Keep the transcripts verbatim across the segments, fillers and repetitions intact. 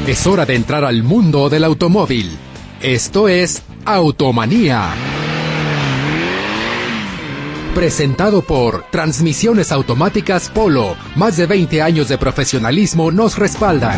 Es hora de entrar al mundo del automóvil. Esto es Automanía. Presentado por Transmisiones Automáticas Polo. Más de veinte años de profesionalismo nos respaldan.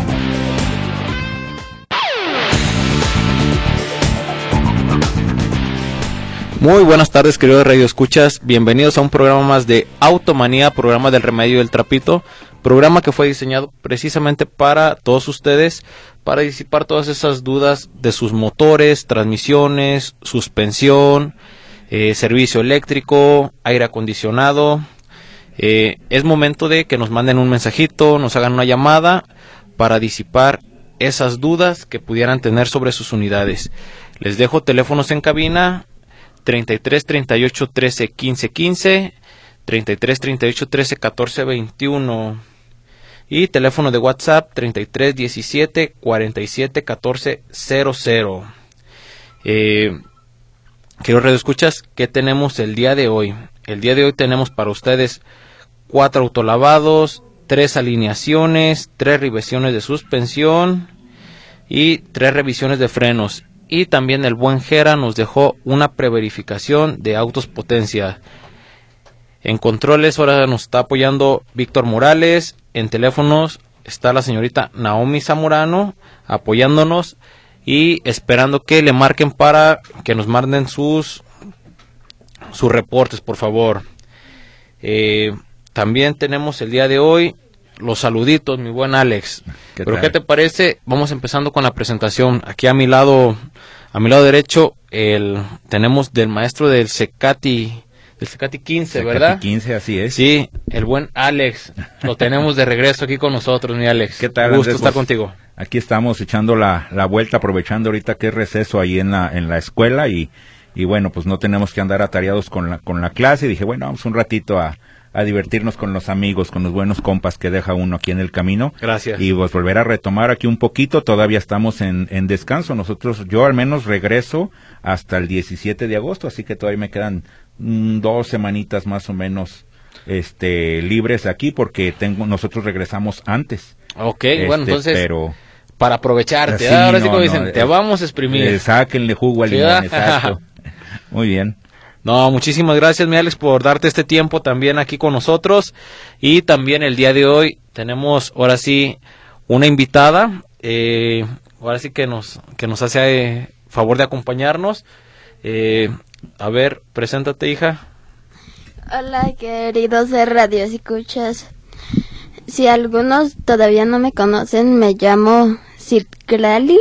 Muy buenas tardes, queridos radioescuchas. Bienvenidos a un programa más de Automanía, programa del Remedio del Trapito. Programa que fue diseñado precisamente para todos ustedes, para disipar todas esas dudas de sus motores, transmisiones, suspensión, eh, servicio eléctrico, aire acondicionado. Eh, es momento de que nos manden un mensajito, nos hagan una llamada para disipar esas dudas que pudieran tener sobre sus unidades. Les dejo teléfonos en cabina: treinta y tres, treinta y ocho, trece, quince, quince, treinta y tres, treinta y ocho, trece, catorce, veintiuno. Y teléfono de WhatsApp treinta y tres, diecisiete, cuarenta y siete, catorce, cero cero. Eh, quiero radioescuchas, ¿qué tenemos el día de hoy? El día de hoy tenemos para ustedes cuatro autolavados, tres alineaciones, tres revisiones de suspensión y tres revisiones de frenos. Y también el buen Jera nos dejó una preverificación de autos potencia. En controles ahora nos está apoyando Víctor Morales. En teléfonos está la señorita Naomi Zamorano apoyándonos y esperando que le marquen para que nos manden sus, sus reportes, por favor. Eh, también tenemos el día de hoy los saluditos, mi buen Alex. ¿Qué Pero tal? ¿Qué te parece? Vamos empezando con la presentación. Aquí a mi lado, a mi lado derecho, el tenemos del maestro del Cecati, del Cecati quince, Cecati ¿verdad? quince, así es. Sí, el buen Alex. Lo tenemos de regreso aquí con nosotros, mi Alex. ¿Qué tal, Gusto Andrés? estar Pues, contigo. Aquí estamos echando la, la vuelta, aprovechando ahorita que es receso ahí en la, en la escuela y, y bueno, pues no tenemos que andar atareados con la, con la clase. Y dije, bueno, vamos un ratito a a divertirnos con los amigos, con los buenos compas que deja uno aquí en el camino. Gracias. Y pues volver a retomar aquí un poquito, todavía estamos en, en descanso. Nosotros, yo al menos regreso hasta el diecisiete de agosto, así que todavía me quedan mm, dos semanitas más o menos este libres aquí, porque tengo nosotros regresamos antes. Ok, este, bueno, entonces, pero para aprovecharte, sí, ahora no, sí como dicen, no, te eh, vamos a exprimir. Eh, sáquenle jugo al ¿Sí, limón, verdad? exacto. Muy bien. No, muchísimas gracias, mi Alex, por darte este tiempo también aquí con nosotros. Y también el día de hoy tenemos, ahora sí, una invitada. Eh, ahora sí que nos que nos hace eh, favor de acompañarnos. Eh, a ver, preséntate, hija. Hola, queridos de Radio Escuchas. Si algunos todavía no me conocen, me llamo Citlali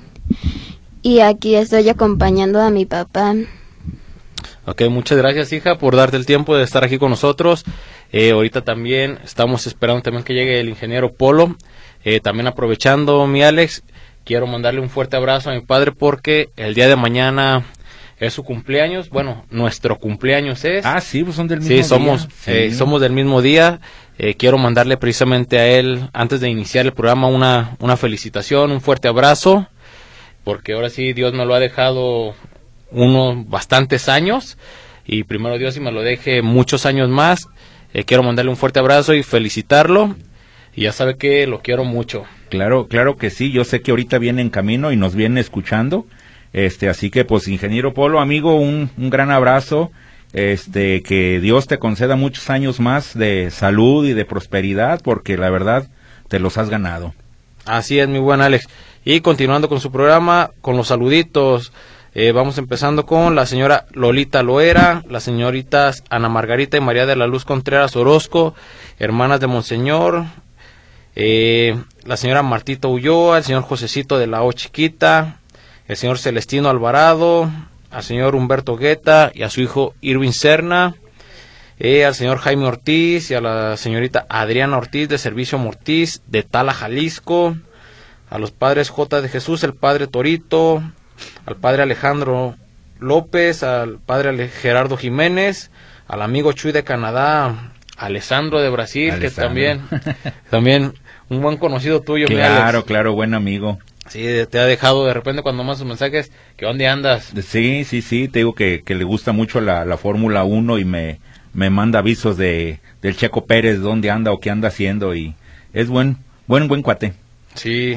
y aquí estoy acompañando a mi papá. Ok, muchas gracias, hija, por darte el tiempo de estar aquí con nosotros. Eh, ahorita también estamos esperando también que llegue el ingeniero Polo. Eh, también aprovechando, mi Alex, quiero mandarle un fuerte abrazo a mi padre porque el día de mañana es su cumpleaños. Bueno, nuestro cumpleaños es. Ah, sí, pues son del mismo sí, somos, día. Sí, eh, somos del mismo día. Eh, quiero mandarle precisamente a él, antes de iniciar el programa, una, una felicitación, un fuerte abrazo, porque ahora sí Dios me lo ha dejado unos bastantes años y primero Dios, si me lo deje muchos años más. Eh, quiero mandarle un fuerte abrazo y felicitarlo, y ya sabe que lo quiero mucho. Claro, claro que sí, yo sé que ahorita viene en camino y nos viene escuchando, este, así que pues ingeniero Polo, amigo, un, un gran abrazo, este, que Dios te conceda muchos años más de salud y de prosperidad, porque la verdad te los has ganado. Así es, mi buen Alex. Y continuando con su programa, con los saluditos. Eh, vamos empezando con la señora Lolita Loera, las señoritas Ana Margarita y María de la Luz Contreras Orozco, hermanas de Monseñor, eh, la señora Martita Ulloa, el señor Josecito de la O Chiquita, el señor Celestino Alvarado, al señor Humberto Guetta y a su hijo Irving Serna, eh, al señor Jaime Ortiz y a la señorita Adriana Ortiz de Servicio Mortiz de Tala, Jalisco, a los padres J. de Jesús, el padre Torito, al padre Alejandro López, al padre Ale- Gerardo Jiménez, al amigo Chuy de Canadá, a Alessandro de Brasil, Alessandro. que también, también un buen conocido tuyo, mi Alex. Claro, claro, buen amigo. Sí, te ha dejado de repente cuando mandas sus mensajes, ¿que dónde andas? Sí, sí, sí, te digo que, que le gusta mucho la, la Fórmula uno y me, me manda avisos de del Checo Pérez, dónde anda o qué anda haciendo, y es buen, buen, buen cuate. Sí,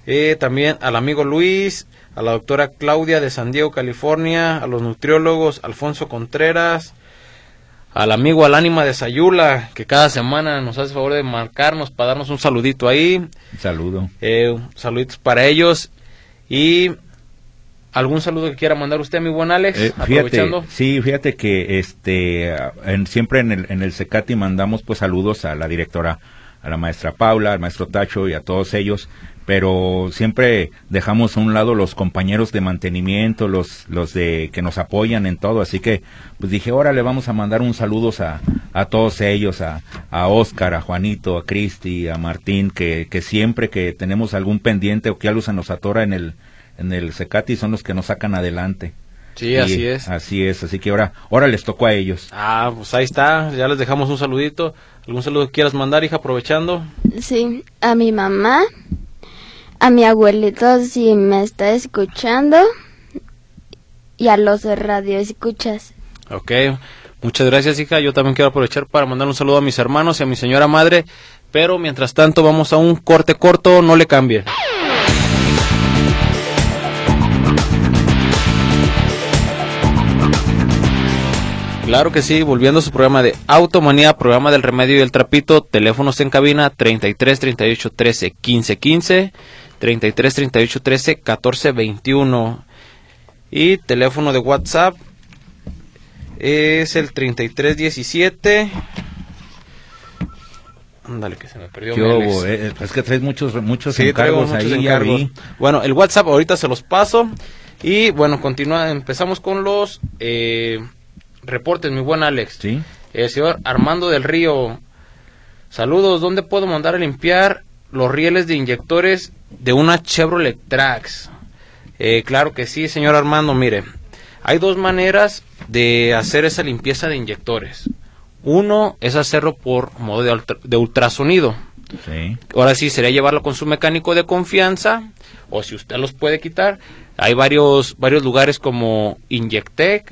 eh, también al amigo Luis, a la doctora Claudia de San Diego, California, a los nutriólogos Alfonso Contreras, al amigo Alánima de Sayula, que cada semana nos hace favor de marcarnos para darnos un saludito ahí. Un saludo. Eh, saluditos para ellos. Y algún saludo que quiera mandar usted, mi buen Alex, eh, fíjate, aprovechando. Sí, fíjate que este en, siempre en el, en el CECATI mandamos pues saludos a la directora, a la maestra Paula, al maestro Tacho y a todos ellos, pero siempre dejamos a un lado los compañeros de mantenimiento, los los de que nos apoyan en todo, así que pues dije, ahora le vamos a mandar un saludos a, a todos ellos, a, a Oscar, a Juanito, a Cristi, a Martín, que, que siempre que tenemos algún pendiente o que algo se nos atora en el en el CECATI son los que nos sacan adelante. Sí, y así es. Así es, así que ahora ahora les tocó a ellos. Ah, pues ahí está, ya les dejamos un saludito. ¿Algún saludo que quieras mandar, hija, aprovechando? Sí, a mi mamá, a mi abuelito si me está escuchando y a los radioescuchas. Ok, muchas gracias, hija. Yo también quiero aprovechar para mandar un saludo a mis hermanos y a mi señora madre, pero mientras tanto vamos a un corte corto, no le cambie. Claro que sí, volviendo a su programa de Automanía, programa del Remedio y el Trapito, teléfonos en cabina treinta y tres, treinta y ocho, trece, quince, quince, treinta y tres, treinta y ocho, trece, catorce, veintiuno y teléfono de WhatsApp es el treinta y tres, diecisiete. Ándale, que se me perdió. Yo, eh, es que traes muchos muchos sí, encargos muchos ahí, encargos. Ya vi. Bueno, el WhatsApp ahorita se los paso y bueno, continúa, empezamos con los eh, reportes, mi buen Alex. Sí. El señor Armando del Río, saludos, ¿dónde puedo mandar a limpiar los rieles de inyectores de una Chevrolet Trax? Eh, claro que sí, señor Armando, mire, hay dos maneras de hacer esa limpieza de inyectores. Uno es hacerlo por modo de, ultra, de ultrasonido. Sí. Ahora sí, sería llevarlo con su mecánico de confianza, o si usted los puede quitar. Hay varios, varios lugares como Inyectec.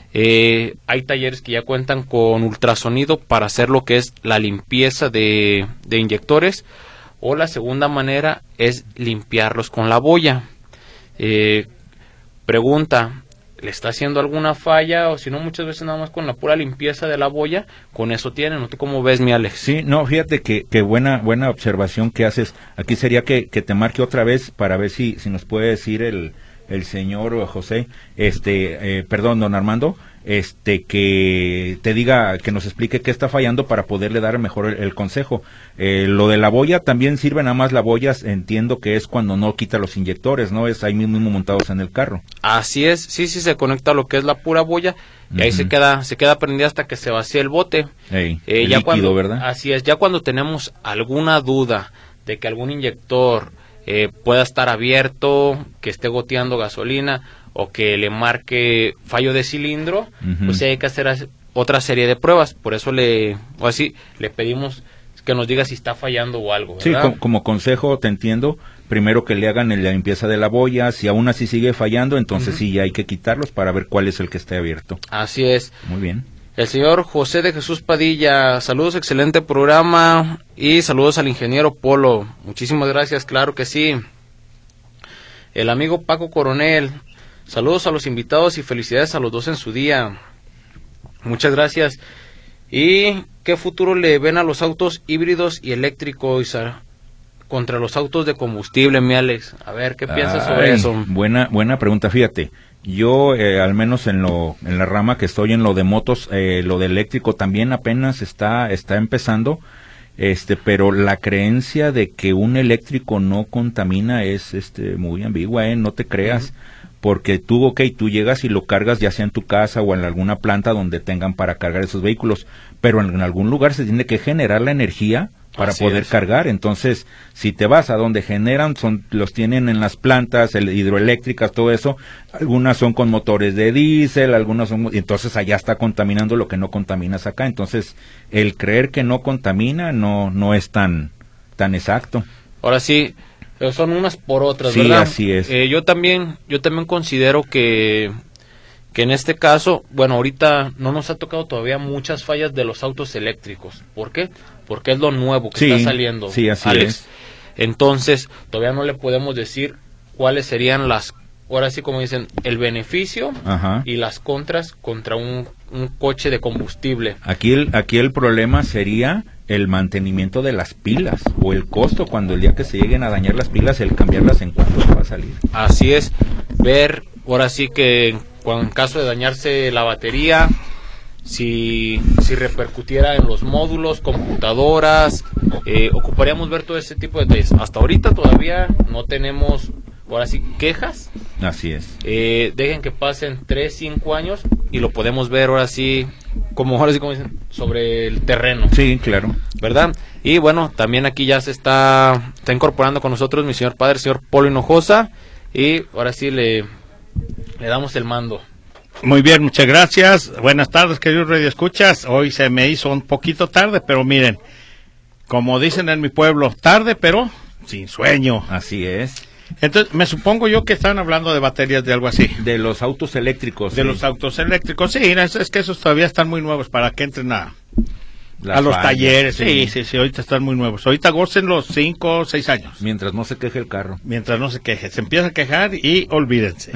Eh, hay talleres que ya cuentan con ultrasonido para hacer lo que es la limpieza de, de inyectores, o la segunda manera es limpiarlos con la boya. Eh, pregunta, ¿le está haciendo alguna falla? O si no, muchas veces nada más con la pura limpieza de la boya, con eso tienen. ¿No? ¿Tú cómo ves, mi Alex? Sí, no, fíjate que, que buena buena observación que haces. Aquí sería que, que te marque otra vez para ver si, si nos puede decir el, el señor José, este, eh, perdón, don Armando, este, que te diga, que nos explique qué está fallando para poderle dar mejor el, el consejo. Eh, lo de la boya también sirve, nada más la boya, entiendo que es cuando no quita los inyectores, ¿no? Es ahí mismo montados en el carro. Así es, sí, sí se conecta a lo que es la pura boya y uh-huh. ahí se queda, se queda prendida hasta que se vacía el bote. Ey, eh, el ya líquido, cuando, ¿verdad? Así es, ya cuando tenemos alguna duda de que algún inyector eh, pueda estar abierto, que esté goteando gasolina o que le marque fallo de cilindro, uh-huh. pues sí hay que hacer otra serie de pruebas. Por eso le, o así, le pedimos que nos diga si está fallando o algo, ¿verdad? Sí, como, como consejo te entiendo, primero que le hagan la limpieza de la boya, si aún así sigue fallando, entonces uh-huh. sí ya hay que quitarlos para ver cuál es el que esté abierto. Así es. Muy bien. El señor José de Jesús Padilla, saludos, excelente programa y saludos al ingeniero Polo. Muchísimas gracias, claro que sí. El amigo Paco Coronel, saludos a los invitados y felicidades a los dos en su día. Muchas gracias. ¿Y qué futuro le ven a los autos híbridos y eléctricos contra los autos de combustible, mi Alex? A ver, ¿qué piensas Ay, sobre eso? Buena, buena pregunta, fíjate. Yo, eh, al menos en lo, en la rama que estoy, en lo de motos, eh, lo de eléctrico también apenas está, está empezando, este, pero la creencia de que un eléctrico no contamina es, este, muy ambigua, eh, no te creas. Uh-huh. Porque tú, ok, tú llegas y lo cargas ya sea en tu casa o en alguna planta donde tengan para cargar esos vehículos, pero en, en algún lugar se tiene que generar la energía para Así poder es. cargar. Entonces, si te vas a donde generan, son los tienen en las plantas el, hidroeléctricas, todo eso, algunas son con motores de diésel, algunas son, entonces allá está contaminando lo que no contaminas acá. Entonces, el creer que no contamina no no es tan tan exacto. Ahora sí, son unas por otras, sí, ¿verdad? Así es. Eh, yo también, yo también considero que, que en este caso, bueno, ahorita no nos ha tocado todavía muchas fallas de los autos eléctricos. ¿Por qué? Porque es lo nuevo que sí, está saliendo. Sí, así Alex. es. Entonces, todavía no le podemos decir cuáles serían las, ahora sí como dicen, el beneficio Ajá. y las contras contra un, un coche de combustible. Aquí el, aquí el problema sería el mantenimiento de las pilas o el costo cuando el día que se lleguen a dañar las pilas, el cambiarlas en cuánto va a salir. Así es, ver ahora sí que en, en caso de dañarse la batería, si, si repercutiera en los módulos, computadoras, eh, ocuparíamos ver todo ese tipo de detalles. Hasta ahorita todavía no tenemos, ahora sí, quejas. Así es. Eh, dejen que pasen tres, cinco años y lo podemos ver ahora sí, como ahora sí como dicen, sobre el terreno. Sí, claro. ¿Verdad? Y bueno, también aquí ya se está, está incorporando con nosotros mi señor padre, el señor Polo Hinojosa, y ahora sí le, le damos el mando. Muy bien, muchas gracias. Buenas tardes, queridos radioescuchas. Hoy se me hizo un poquito tarde, pero miren, como dicen en mi pueblo, tarde pero sin sueño. Así es. Entonces, me supongo yo que están hablando de baterías de algo así. De los autos eléctricos. De sí. los autos eléctricos, sí, es, es que esos todavía están muy nuevos para que entren a, Las a los fallas, talleres. Sí. sí. sí, sí, sí, ahorita están muy nuevos. Ahorita gocen los cinco o seis años. Mientras no se queje el carro. Mientras no se queje. Se empieza a quejar y olvídense.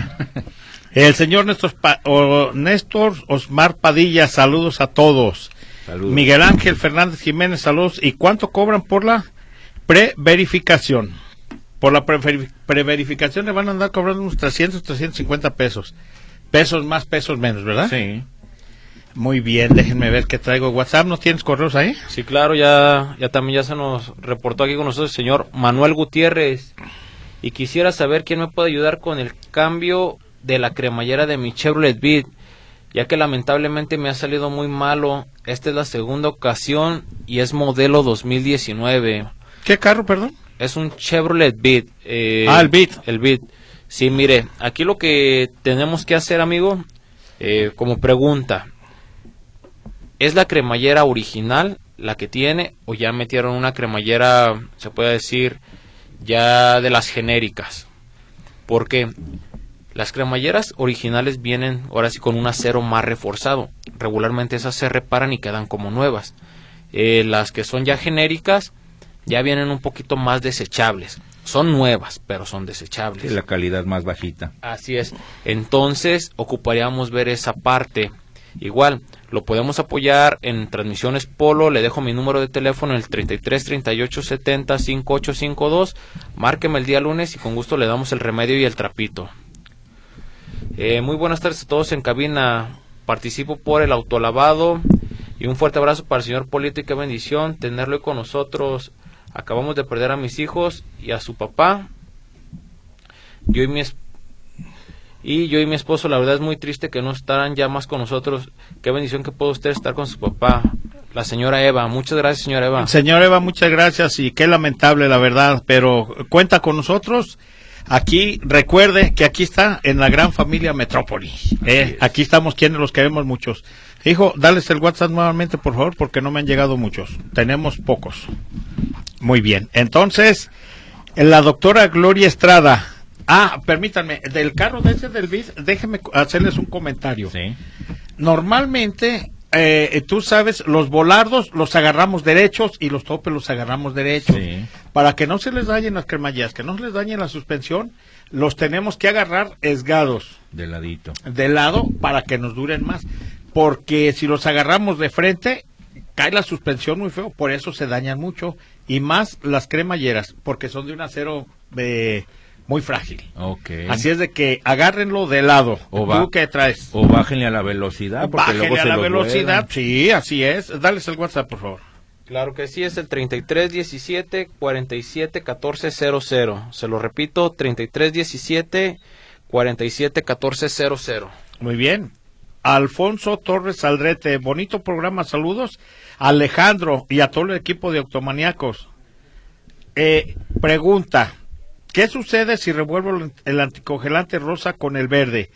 El señor Néstor, pa o Néstor Osmar Padilla, saludos a todos. Saludos. Miguel Ángel Fernández Jiménez, saludos. ¿Y cuánto cobran por la preverificación? Por la preverificación le van a andar cobrando unos trescientos, trescientos cincuenta pesos. Pesos más, pesos menos, ¿verdad? Sí. Muy bien, déjenme ver qué traigo. ¿WhatsApp? ¿No tienes correos ahí? Sí, claro, ya, ya también ya se nos reportó aquí con nosotros el señor Manuel Gutiérrez. Y quisiera saber quién me puede ayudar con el cambio de la cremallera de mi Chevrolet Beat, ya que lamentablemente me ha salido muy malo. Esta es la segunda ocasión y es modelo dos mil diecinueve. ¿Qué carro, perdón? Es un Chevrolet Beat. Eh, Ah, el Beat. El Beat. Sí, mire, aquí lo que tenemos que hacer, amigo, eh, como pregunta, ¿es la cremallera original la que tiene o ya metieron una cremallera, se puede decir, ya de las genéricas? Porque las cremalleras originales vienen ahora sí con un acero más reforzado. Regularmente esas se reparan y quedan como nuevas. Eh, las que son ya genéricas ya vienen un poquito más desechables. Son nuevas, pero son desechables. Sí, la calidad más bajita. Así es. Entonces, ocuparíamos ver esa parte. Igual, lo podemos apoyar en Transmisiones Polo. Le dejo mi número de teléfono, el treinta y tres, treinta y ocho, setenta, cincuenta y ocho cincuenta y dos. Márqueme el día lunes y con gusto le damos el remedio y el trapito. Eh, muy buenas tardes a todos en cabina. Participo por el autolavado. Y un fuerte abrazo para el señor Polito y qué bendición tenerlo con nosotros. Acabamos de perder a mis hijos y a su papá. Yo y mi es y yo y mi esposo, la verdad es muy triste que no estarán ya más con nosotros. Qué bendición que pueda usted estar con su papá. La señora Eva, muchas gracias, señora Eva. Señora Eva, muchas gracias y qué lamentable la verdad, pero cuenta con nosotros. Aquí, recuerde que aquí está en la gran familia Metrópoli. Eh, aquí estamos quienes los queremos muchos. Hijo, dales el WhatsApp nuevamente, por favor, porque no me han llegado muchos. Tenemos pocos. Muy bien. Entonces, la doctora Gloria Estrada. Ah, permítanme, del carro de ese del B I S, déjenme hacerles un comentario. Sí. Normalmente, eh, tú sabes, los volardos los agarramos derechos y los topes los agarramos derechos. Sí. Para que no se les dañen las cremalleras, que no se les dañe la suspensión, los tenemos que agarrar esgados. De ladito. De lado para que nos duren más. Porque si los agarramos de frente, cae la suspensión muy feo, por eso se dañan mucho. Y más las cremalleras, porque son de un acero eh, muy frágil. Okay. Así es de que agárrenlo de lado. O ¿Tú va- qué traes? O bájenle a la velocidad. Porque Bájenle luego a se la los velocidad. vuelan. Sí, así es. Dales el WhatsApp, por favor. Claro que sí, es el treinta y tres diecisiete cuarenta y siete catorce cero cero. Se lo repito, treinta y tres diecisiete cuarenta y siete catorce cero cero. Muy bien. Alfonso Torres Aldrete, bonito programa, saludos. Alejandro y a todo el equipo de Octomaníacos. Eh, pregunta, ¿qué sucede si revuelvo el anticongelante rosa con el verde?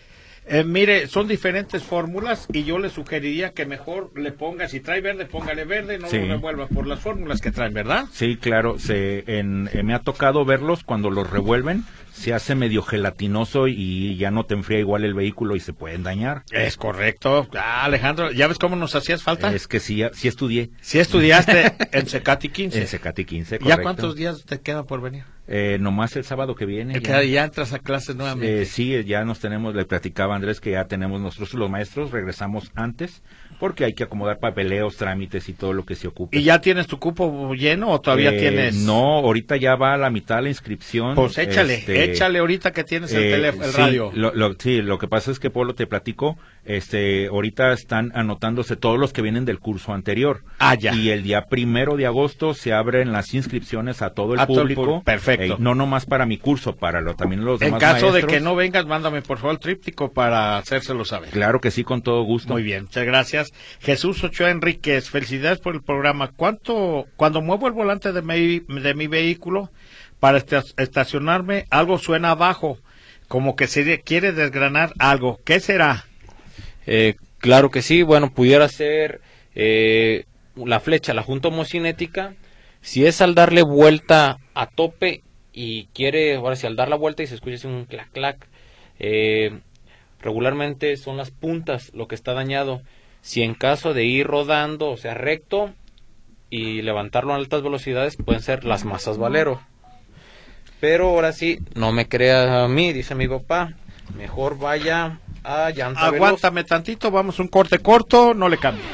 Eh, mire, son diferentes fórmulas y yo le sugeriría que mejor le ponga, si trae verde, póngale verde, no Sí. lo revuelva por las fórmulas que traen, ¿verdad? Sí, claro, se, en, eh, me ha tocado verlos cuando los revuelven, se hace medio gelatinoso y ya no te enfría igual el vehículo y se pueden dañar. Es correcto. Ah, Alejandro, ¿ya ves cómo nos hacías falta? Es que sí, sí estudié Si estudiaste en Secati quince. en Secati quince, ¿Ya correcto. cuántos días te queda por venir? Eh, nomás el sábado que viene. Ya, ya entras a clases nuevamente. Eh, sí, ya nos tenemos, le platicaba a Andrés que ya tenemos nosotros los maestros, regresamos antes, porque hay que acomodar papeleos, trámites y todo lo que se ocupe. ¿Y ya tienes tu cupo lleno o todavía Eh, tienes? No, ahorita ya va a la mitad la inscripción. Pues échale, este, échale ahorita que tienes el eh, teléfono, el sí, radio. Lo, lo, sí, lo que pasa es que, Polo, te platico, este, ahorita están anotándose todos los que vienen del curso anterior. Ah, ya. Y el día primero de agosto se abren las inscripciones a todo el A todo el público. pu- perfecto. Eh, no nomás para mi curso, para lo, también los En demás caso de maestros. que no vengas, mándame por favor el tríptico para hacérselo saber. Claro que sí, con todo gusto. Muy bien, muchas gracias. Jesús Ochoa Enríquez, felicidades por el programa. ¿Cuánto, cuando muevo el volante de mi, de mi vehículo para esta- estacionarme, algo suena abajo, como que se quiere desgranar algo? ¿Qué será? Eh, claro que sí, bueno, pudiera ser eh, la flecha, la junta homocinética. Si es al darle vuelta a tope y quiere, ahora si al dar la vuelta y se escucha así un clac clac, eh, regularmente son las puntas lo que está dañado. Si en caso de ir rodando, o sea, recto y levantarlo a altas velocidades, pueden ser las masas Valero. Pero ahora sí, no me crea a mí, dice mi papá, mejor vaya a llanta veloz. Aguántame tantito, vamos un corte corto, no le cambie.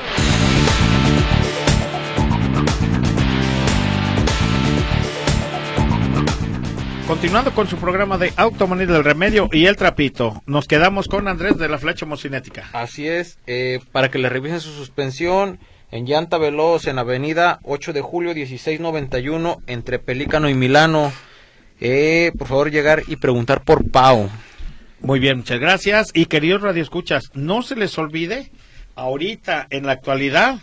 Continuando con su programa de Automanía del Remedio y el Trapito, nos quedamos con Andrés de la Flecha Homocinética. Así es, eh, para que le revisen su suspensión en llanta veloz en avenida ocho de julio dieciséis noventa y uno entre Pelícano y Milano. Eh, por favor llegar y preguntar por Pau. Muy bien, muchas gracias. Y queridos radioescuchas, no se les olvide, ahorita, en la actualidad,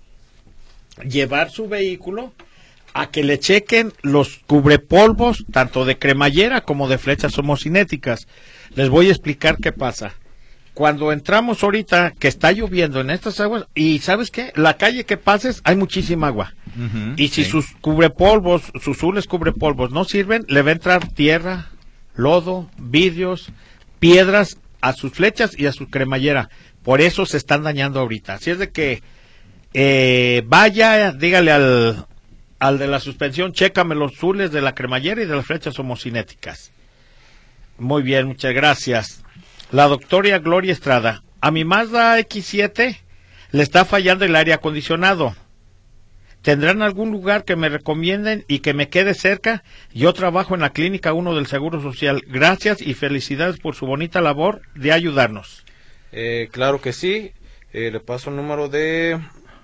llevar su vehículo a que le chequen los cubrepolvos, tanto de cremallera como de flechas homocinéticas. Les voy a explicar qué pasa. Cuando entramos ahorita, que está lloviendo en estas aguas, y ¿sabes qué? La calle que pases, hay muchísima agua. Ujú, Y si sí. sus cubrepolvos, sus zules cubrepolvos no sirven, le va a entrar tierra, lodo, vidrios, piedras a sus flechas y a su cremallera. Por eso se están dañando ahorita. Así es de que eh, vaya, dígale al, al de la suspensión, chécame los zules de la cremallera y de las flechas homocinéticas. Muy bien, muchas gracias. La doctora Gloria Estrada, a mi Mazda equis siete le está fallando el aire acondicionado. ¿Tendrán algún lugar que me recomienden y que me quede cerca? Yo trabajo en la Clínica uno del Seguro Social. Gracias y felicidades por su bonita labor de ayudarnos. Eh, claro que sí, eh, le paso el número de...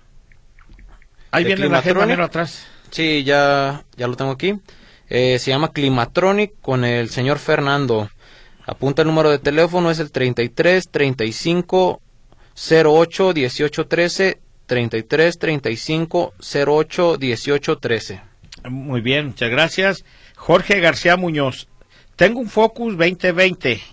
Ahí ¿De viene la Climatronic? Germanero atrás. Sí, ya, ya lo tengo aquí. Eh, se llama Climatronic con el señor Fernando. Apunta el número de teléfono, es el treinta y tres, treinta y cinco, cero ocho, dieciocho, trece, treinta y tres, treinta y cinco, cero ocho, dieciocho, trece. Muy bien, muchas gracias. Jorge García Muñoz, tengo un Focus veinte veinte.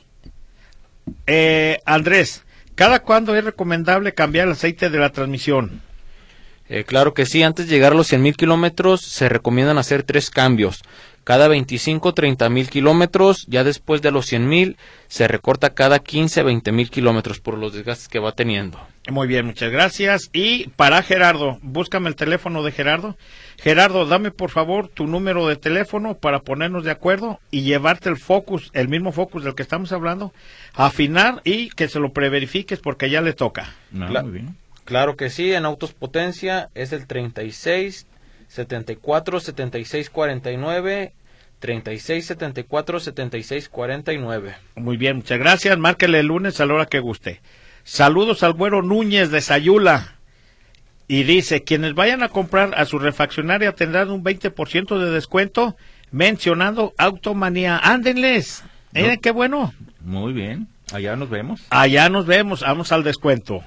Eh, Andrés, ¿cada cuándo es recomendable cambiar el aceite de la transmisión? Eh, claro que sí, antes de llegar a los cien mil kilómetros se recomiendan hacer tres cambios. Cada veinticinco, treinta mil kilómetros, ya después de los cien mil se recorta cada quince, veinte mil kilómetros por los desgastes que va teniendo. Muy bien, muchas gracias. Y para Gerardo, búscame el teléfono de Gerardo. Gerardo, dame por favor tu número de teléfono para ponernos de acuerdo y llevarte el Focus, el mismo Focus del que estamos hablando, a afinar y que se lo preverifiques porque ya le toca. No, Cla- muy bien. Claro que sí, en Autos Potencia es el treinta y seis, setenta y cuatro, setenta y seis, cuarenta y nueve, treinta y seis, setenta y cuatro, setenta y seis, cuarenta y nueve. Muy bien, muchas gracias. Márquele el lunes a la hora que guste. Saludos al Güero Núñez de Sayula. Y dice, quienes vayan a comprar a su refaccionaria tendrán un veinte por ciento de descuento mencionando Automanía. Ándenles. ¿Eh? No. Qué bueno. Muy bien. Allá nos vemos. Allá nos vemos. Vamos al descuento.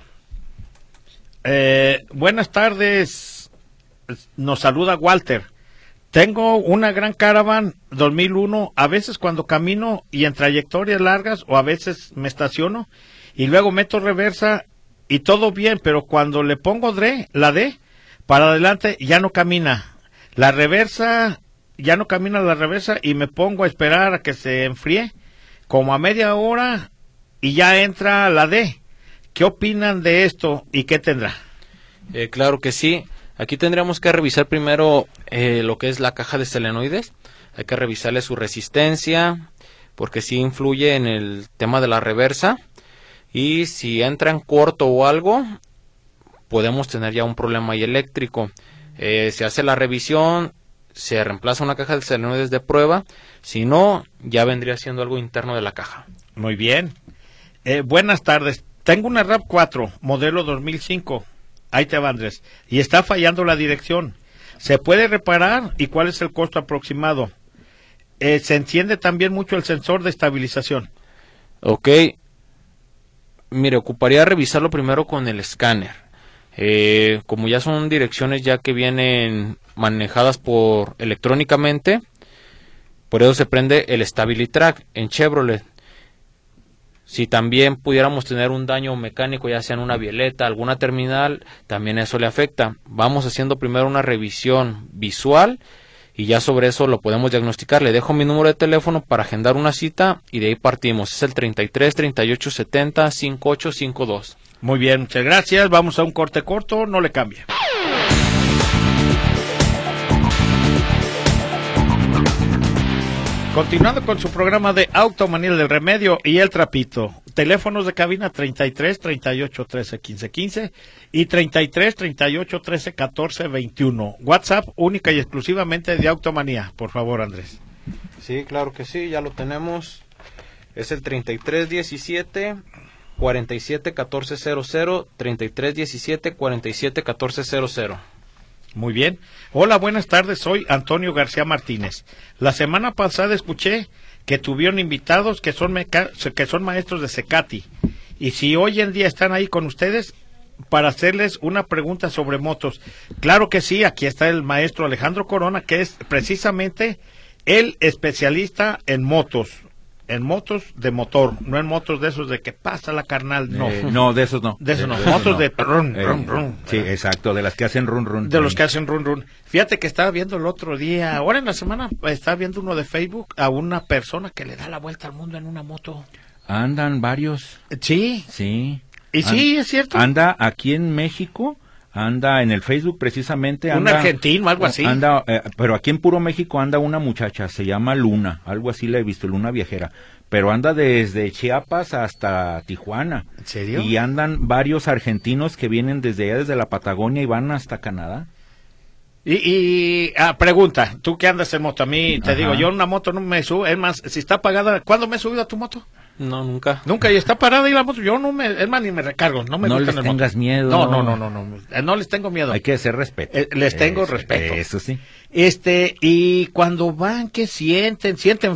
Eh, buenas tardes. Nos saluda Walter. Tengo una gran Caravan dos mil uno. A veces cuando camino y en trayectorias largas o a veces me estaciono y luego meto reversa y todo bien, pero cuando le pongo D, la D, para adelante ya no camina. La reversa, ya no camina la reversa y me pongo a esperar a que se enfríe, como a media hora, y ya entra la D. ¿Qué opinan de esto y qué tendrá? Eh, claro que sí. Aquí tendríamos que revisar primero eh, lo que es la caja de solenoides. Hay que revisarle su resistencia, porque sí influye en el tema de la reversa. Y si entra en corto o algo, podemos tener ya un problema ahí eléctrico. Eh, se hace la revisión, se reemplaza una caja de solenoides de prueba. Si no, ya vendría siendo algo interno de la caja. Muy bien. Eh, buenas tardes. Tengo una RAV cuatro, modelo dos mil cinco. Ahí te va, Andrés. Y está fallando la dirección. ¿Se puede reparar? ¿Y cuál es el costo aproximado? Eh, se enciende también mucho el sensor de estabilización. Ok. Mire, ocuparía revisarlo primero con el escáner. Eh, como ya son direcciones ya que vienen manejadas por electrónicamente, por eso se prende el StabiliTrak en Chevrolet. Si también pudiéramos tener un daño mecánico, ya sea en una bieleta, alguna terminal, también eso le afecta. Vamos haciendo primero una revisión visual y ya sobre eso lo podemos diagnosticar. Le dejo mi número de teléfono para agendar una cita y de ahí partimos. Es el treinta y tres, treinta y ocho, setenta, cincuenta y ocho cincuenta y dos. Muy bien, muchas gracias. Vamos a un corte corto, no le cambie. Continuando con su programa de Automanía del Remedio y el Trapito. Teléfonos de cabina treinta y tres, treinta y ocho, trece, quince, quince y treinta y tres, treinta y ocho, trece, catorce, veintiuno. WhatsApp única y exclusivamente de Automanía. Por favor, Andrés. Sí, claro que sí, ya lo tenemos. Es el treinta y tres, diecisiete, cuarenta y siete, catorce, cero cero, treinta y tres, diecisiete, cuarenta y siete, catorce, cero cero. Muy bien. Hola, buenas tardes. Soy Antonio García Martínez. La semana pasada escuché que tuvieron invitados que son meca que son maestros de Cecati. Y si hoy en día están ahí con ustedes para hacerles una pregunta sobre motos. Claro que sí, aquí está el maestro Alejandro Corona, que es precisamente el especialista en motos. En motos de motor, no en motos de esos de que pasa la carnal, no. Eh, no, de esos no. De esos no, de motos no. de run, Eh, run, run. Sí, exacto, de las que hacen run, run. De los que hacen run, run. Fíjate que estaba viendo el otro día, ahora en la semana, estaba viendo uno de Facebook a una persona que le da la vuelta al mundo en una moto. Andan varios. Sí. Sí. Y sí, es cierto. Anda aquí en México, anda en el Facebook precisamente. Un anda, argentino, algo así. Anda, eh, pero aquí en puro México anda una muchacha, se llama Luna, algo así la he visto, Luna Viajera. Pero anda desde Chiapas hasta Tijuana. ¿En serio? Y andan varios argentinos que vienen desde allá, desde la Patagonia, y van hasta Canadá. Y, y ah, pregunta, tú que andas en moto, a mí te Ajá. digo, yo en una moto no me subo, es más, si está pagada, ¿cuándo me he subido a tu moto? No, nunca. Nunca, y está parada ahí la moto, yo no me, es más, ni me recargo, no me No gustan les las tengas motos. miedo. No, no, no, no, no, eh, no les tengo miedo. Hay que hacer respeto. Eh, les tengo Eso, respeto. Eso sí. Este, y cuando van, ¿qué sienten? ¿Sienten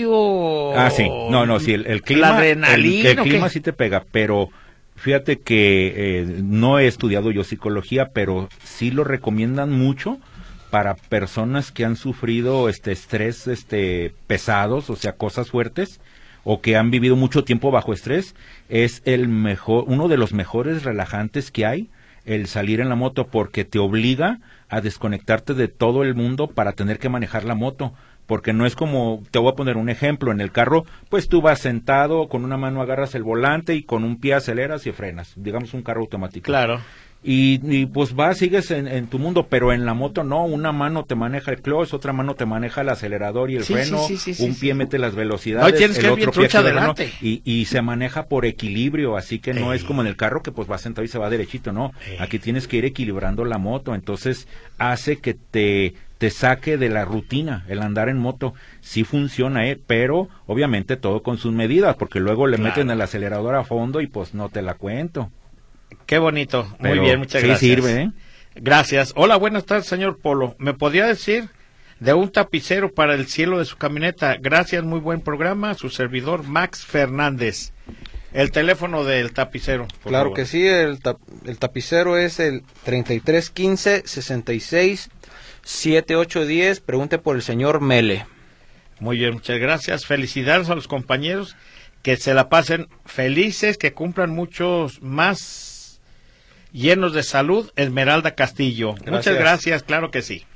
frío? Ah, sí. No, no, sí, el, el clima, ¿La el, adrenalina el o clima qué? sí te pega, pero fíjate que eh, no he estudiado yo psicología, pero sí lo recomiendan mucho para personas que han sufrido este estrés este pesados, o sea, cosas fuertes, o que han vivido mucho tiempo bajo estrés. Es el mejor, uno de los mejores relajantes que hay, el salir en la moto, porque te obliga a desconectarte de todo el mundo para tener que manejar la moto, porque no es como, te voy a poner un ejemplo, en el carro, pues tú vas sentado, con una mano agarras el volante y con un pie aceleras y frenas, digamos un carro automático. Claro. Y, y pues vas, sigues en, en tu mundo, pero en la moto no, una mano te maneja el clutch, otra mano te maneja el acelerador y el Sí, freno, sí, sí, sí, un sí, pie sí. mete las velocidades, No, y tienes el que ir otro bien pie trucha activa, ¿no? adelante. y, y se maneja por equilibrio, así que no Ey. es como en el carro que pues va sentado y se va derechito, no, Ey. aquí tienes que ir equilibrando la moto, entonces hace que te te saque de la rutina el andar en moto. Sí funciona, eh, pero obviamente todo con sus medidas, porque luego le Claro. meten el acelerador a fondo y pues no te la cuento. Qué bonito. Muy Pero bien, muchas sí gracias. sirve, ¿eh? Gracias. Hola, buenas tardes, señor Polo. ¿Me podría decir de un tapicero para el cielo de su camioneta? Gracias, muy buen programa. Su servidor, Max Fernández. El teléfono del tapicero, por Claro favor. que sí, el, tap el tapicero es el treinta y tres, quince, sesenta y seis, setenta y ocho diez. Pregunte por el señor Mele. Muy bien, muchas gracias. Felicidades a los compañeros que se la pasen felices, que cumplan muchos más llenos de salud. Esmeralda Castillo. Gracias. Muchas gracias, claro que sí.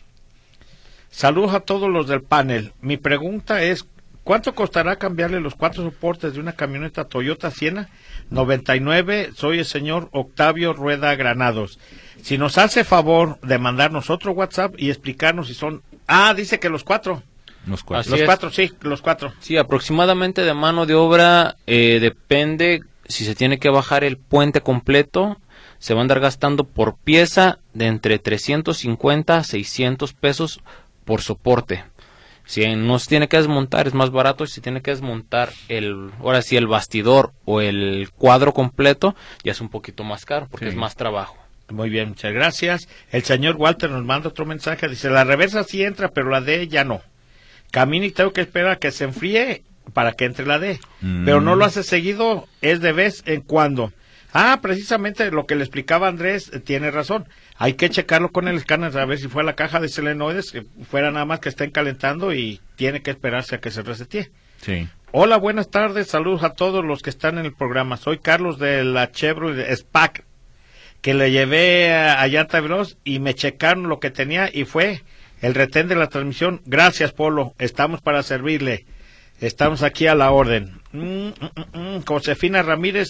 Saludos a todos los del panel. Mi pregunta es, ¿cuánto costará cambiarle los cuatro soportes de una camioneta Toyota Siena noventa y nueve? Soy el señor Octavio Rueda Granados. Si nos hace favor de mandarnos otro WhatsApp y explicarnos si son... Ah, dice que los cuatro. Los cuatro. Así Los es. cuatro, sí, los cuatro. Sí, aproximadamente de mano de obra eh, depende si se tiene que bajar el puente completo. Se va a andar gastando por pieza de entre trescientos cincuenta a seiscientos pesos por soporte. Si no se tiene que desmontar es más barato. Si se tiene que desmontar el, ahora sí, el bastidor o el cuadro completo, ya es un poquito más caro porque Sí. es más trabajo. Muy bien, muchas gracias. El señor Walter nos manda otro mensaje. Dice, la reversa sí entra, pero la D ya no. Camino y tengo que esperar a que se enfríe para que entre la D. Mm. Pero no lo hace seguido, es de vez en cuando. Ah, precisamente lo que le explicaba Andrés, eh, tiene razón. Hay que checarlo con el escáner a ver si fue a la caja de selenoides, que fuera nada más que estén calentando y tiene que esperarse a que se resetee. Sí. Hola, buenas tardes, saludos a todos los que están en el programa. Soy Carlos de la Chevrolet Spark, que le llevé a, a Llanta Veloz y me checaron lo que tenía y fue el retén de la transmisión. Gracias, Polo, estamos para servirle. Estamos aquí a la orden. Mm, mm, mm, mm. Josefina Ramírez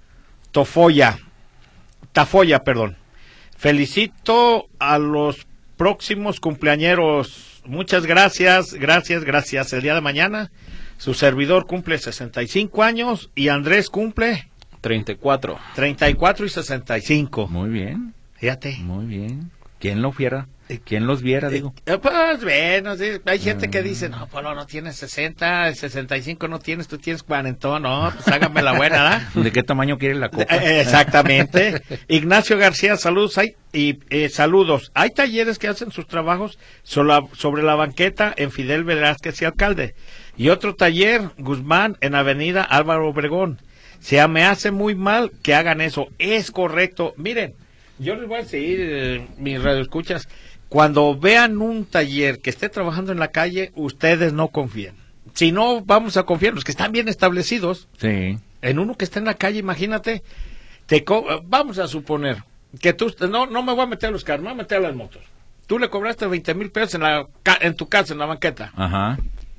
Tofoya, Tafoya, perdón. Felicito a los próximos cumpleañeros. Muchas gracias, gracias, gracias. El día de mañana su servidor cumple sesenta y cinco años y Andrés cumple treinta y cuatro. treinta y cuatro y sesenta y cinco. Muy bien, Fíjate. muy bien. ¿Quién lo viera? ¿Quién los viera, digo? Eh, pues bueno, sí, hay gente que dice, no, Polo, no tienes sesenta, sesenta y cinco no tienes, tú tienes cuarenta, no, pues hágame la buena, ¿verdad? ¿De qué tamaño quiere la copa? Eh, Exactamente. Ignacio García, saludos. Hay, y eh, saludos. Hay talleres que hacen sus trabajos sobre la, sobre la banqueta en Fidel Velázquez y Alcalde. Y otro taller, Guzmán, en Avenida Álvaro Obregón. O sea, me hace muy mal que hagan eso. Es correcto. Miren, yo les voy a decir, eh, mis radioescuchas, cuando vean un taller que esté trabajando en la calle, ustedes no confíen. Si no, vamos a confiar, los que están bien establecidos. Sí. En uno que está en la calle, imagínate, te co vamos a suponer que tú, no no me voy a meter a los carros, me voy a meter a las motos. Tú le cobraste veinte mil pesos en, la, en tu casa, en la banqueta. Ajá.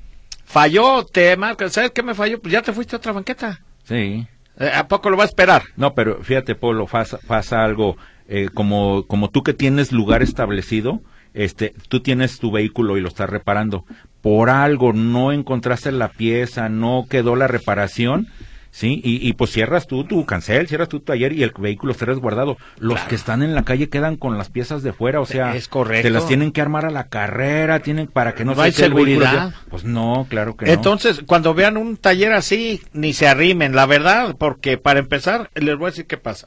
Falló, te marca, ¿sabes qué me falló? Pues ya te fuiste a otra banqueta. Sí. Eh, ¿A poco lo va a esperar? No, pero fíjate, Polo, pasa, pasa algo, eh, como, como tú que tienes lugar establecido, este, tú tienes tu vehículo y lo estás reparando. Por algo no encontraste la pieza, no quedó la reparación, ¿sí? Y, y pues cierras tú tu cancel, cierras tú tu taller y el vehículo está resguardado. Los Claro. que están en la calle quedan con las piezas de fuera, o sea, Es correcto. te las tienen que armar a la carrera, tienen para que no, No hay se eche el vehículo. seguridad. Pues no, claro que no. Entonces, cuando vean un taller así, ni se arrimen, la verdad, porque para empezar, les voy a decir qué pasa.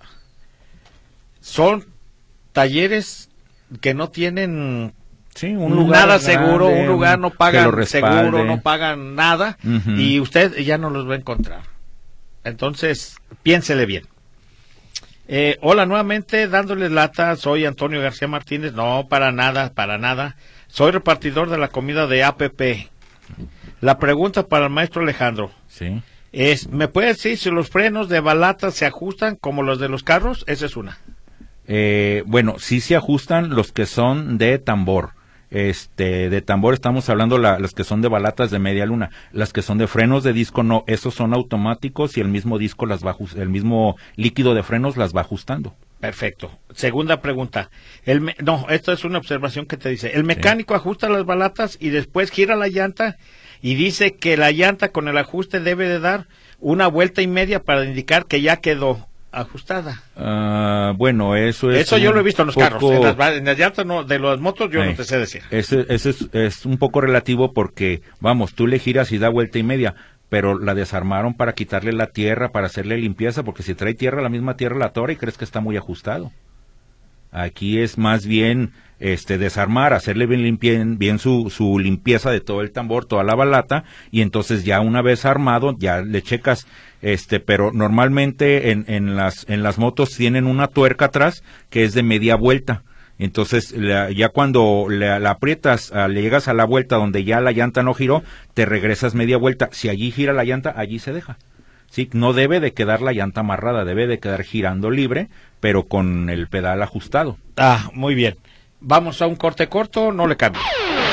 Son talleres que no tienen Sí, un lugar nada grande, seguro, un lugar no que pagan lo respalde. seguro, no pagan nada, Ujú. y usted ya no los va a encontrar. Entonces, piénsele bien. Eh, hola, nuevamente dándoles lata, soy Antonio García Martínez. No, para nada, para nada. Soy repartidor de la comida de A P P. La pregunta para el maestro Alejandro Sí. es, ¿me puede decir si los frenos de balata se ajustan como los de los carros? Esa es una. Eh, bueno, sí se ajustan los que son de tambor. Este, de tambor estamos hablando la, las que son de balatas de media luna. Las que son de frenos de disco no, esos son automáticos y el mismo disco las va ajus- el mismo líquido de frenos las va ajustando. Perfecto. Segunda pregunta. El me- no, esto es una observación que te dice. El mecánico ajusta las balatas y después gira la llanta y dice que la llanta con el ajuste debe de dar una vuelta y media para indicar que ya quedó ajustada. Ah, bueno, eso es Eso yo lo he visto en los poco- carros. En las, ba- en las llantas no, de las motos yo Ay, no te sé decir. Eso, eso es, es un poco relativo porque, vamos, tú le giras y da vuelta y media, pero la desarmaron para quitarle la tierra, para hacerle limpieza, porque si trae tierra, la misma tierra la atora y crees que está muy ajustado. Aquí es más bien este desarmar, hacerle bien, limpien, bien su, su limpieza de todo el tambor, toda la balata, y entonces ya una vez armado, ya le checas, este, pero normalmente en, en las, en las motos tienen una tuerca atrás que es de media vuelta. Entonces, la, ya cuando la, la aprietas, uh, le llegas a la vuelta donde ya la llanta no giró, te regresas media vuelta. Si allí gira la llanta, allí se deja. Sí, no debe de quedar la llanta amarrada, debe de quedar girando libre, pero con el pedal ajustado. Ah, muy bien. Vamos a un corte corto, no le cambie.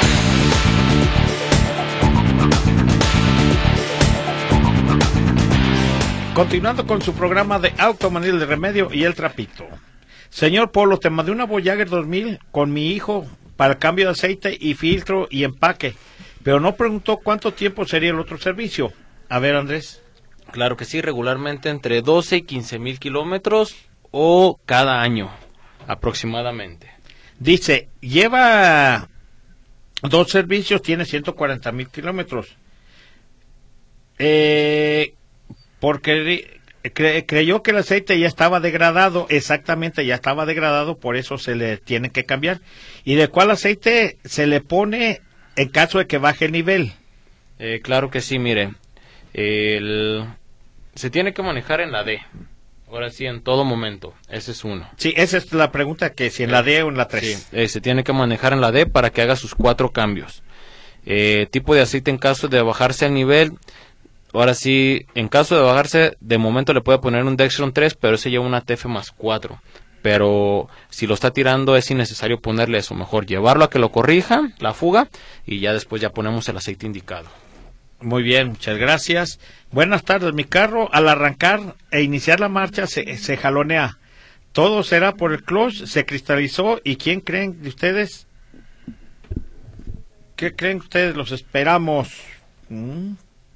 Continuando con su programa de Automanía del Remedio y el Trapito. Señor Polo, te mandé una Voyager dos mil con mi hijo para el cambio de aceite y filtro y empaque, pero no preguntó cuánto tiempo sería el otro servicio. A ver, Andrés. Claro que sí, regularmente entre doce y quince mil kilómetros o cada año aproximadamente. Dice, lleva dos servicios, tiene ciento cuarenta mil kilómetros. Eh, porque cre, creyó que el aceite ya estaba degradado, exactamente, ya estaba degradado, por eso se le tiene que cambiar. ¿Y de cuál aceite se le pone en caso de que baje el nivel? Eh, claro que sí, mire, el... se tiene que manejar en la D. Ahora sí, en todo momento. Ese es uno. Sí, esa es la pregunta, que si en la D o en la tres. Sí, eh, se tiene que manejar en la D para que haga sus cuatro cambios. Eh, tipo de aceite en caso de bajarse el nivel. Ahora sí, en caso de bajarse, de momento le puede poner un Dextron tres, pero ese lleva una T F más cuatro. Pero si lo está tirando es innecesario ponerle eso. Mejor llevarlo a que lo corrija, la fuga, y ya después ya ponemos el aceite indicado. Muy bien, muchas gracias. Buenas tardes, mi carro al arrancar e iniciar la marcha se, se jalonea. Todo será por el clutch, se cristalizó. ¿Y quién creen de ustedes? ¿Qué creen ustedes? Los esperamos. ¿Mm?